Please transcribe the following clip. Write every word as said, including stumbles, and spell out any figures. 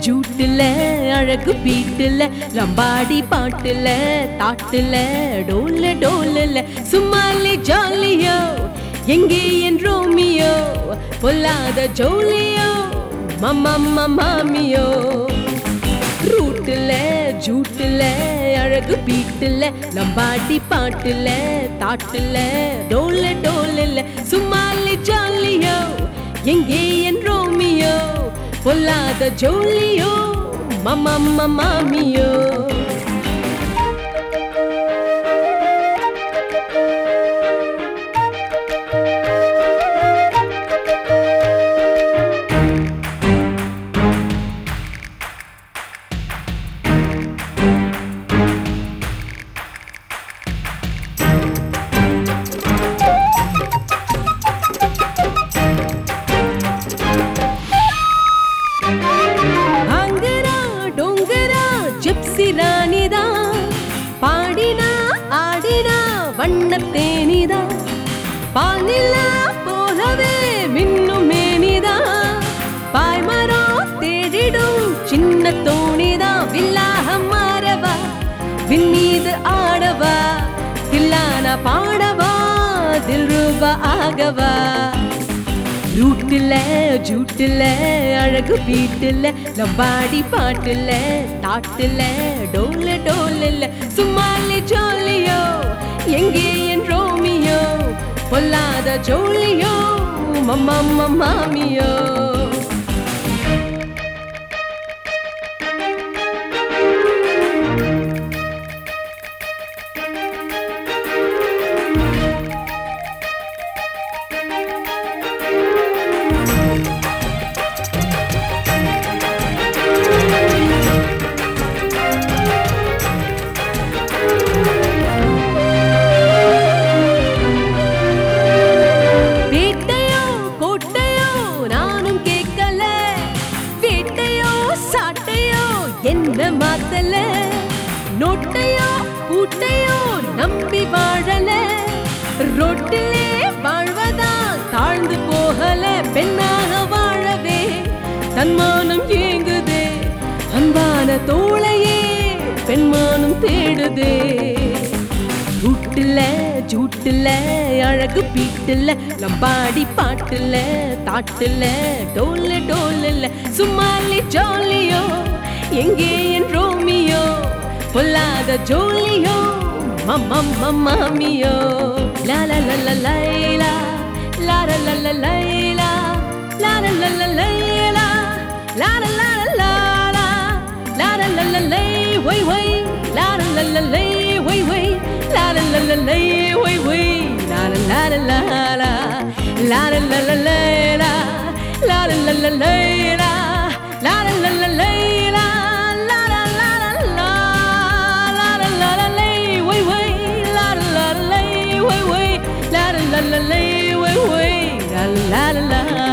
ஜூட்டுல அழகு பீட்டுல லம்பாடி பாட்டுல தாட்டுல டோல டோலல சும்மாலே ஜாலியோ எங்கே என் ரோமியோ பொல்லாத ஜோலியோ மம்மா மாமியோ ரூட்டுல ஜூட்டுல அழகு பீட்டுல லம்பாடி பாட்டுல தாட்டுல டோல டோலல சும்மாலே ஜாலியோ எங்கே என் ரோமியோ பொல்லாத ஜோலியோ மம்மா மாமியோ ராணிதா பாடினா ஆடினா வண்ணத்தேனிதா பாலிலா போலவே மின்னும் மேனிதா பாய்மரம் தேடிடும் சின்ன தோணிதா வில்லாக மாறவா விண்ணீது ஆடவா தில்லான பாடவா தில்ரூபா ஆகவா ரூட்டுல ஜூட்டுல அழகு பீட்டுல லம்பாடி பாட்டுல தாட்டுல டோல டோலல சும்மாலே ஜோலியோ எங்கே என் ரோமியோ பொல்லாத ஜோலியோ மம்மா மாமியோ என்ன மாத்தல நோட்டையோ கூட்டையோ நம்பி வாழல ரொட்டிலே வாழ்வதா தாழ்ந்து போகல பெண்ணாக வாழவே தன்மானம் ஏங்குதே அன்பான தோளையே பெண்மானம் தேடுதே ரூட்டுல ஜூட்டுல அழகு பீட்டுல லம்பாடி பாட்டுல தாட்டுல டோல டோலல சும்மாலே ஜாலியோ எங்கே என் ரோமியோ பொல்லாத ஜோலியோ மம்மா மாமியோ லா லா லா லா லைலா லா லா லா லா லைலா லா லா லா லா லைலா லா லா லா லா லா லா லா லா லா லை ஒய் ஒய் லா லா லா லா லை ஒய் ஒய் லா லா லா லா லை ஒய் ஒய் லா லா லா லா லா லா லா லா லா லைலா லா லா லா லா லைலா லா லா லா லா லைலா la la la la